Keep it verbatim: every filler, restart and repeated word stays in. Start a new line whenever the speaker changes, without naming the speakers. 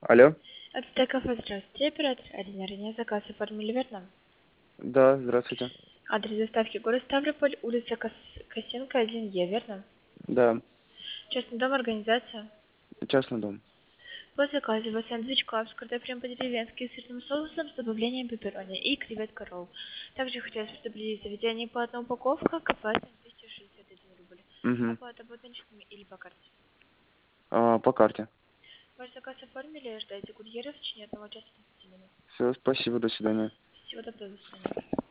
Алло?
Это кафе, здравствуйте, оператор один. Ранее заказ оформили, верно?
Да, здравствуйте.
Адрес доставки город Ставрополь, улица Кос... Косенко, один Е, верно?
Да,
Частный дом, организация.
частный дом.
По заказу вас сэндвич клаб с картофелем по-деревенски, сырным соусом с добавлением пепперони и креветка ролл. Также хотелось предупредить заведение по одной упаковке, оплата двести шестьдесят один рубль.
Угу.
Оплата будет наличными или по карте.
А, по карте.
Ваш заказ оформили, ждайте курьера в течение одного часа тридцати минут.
Все, спасибо, до свидания.
Всего доброго, до свидания.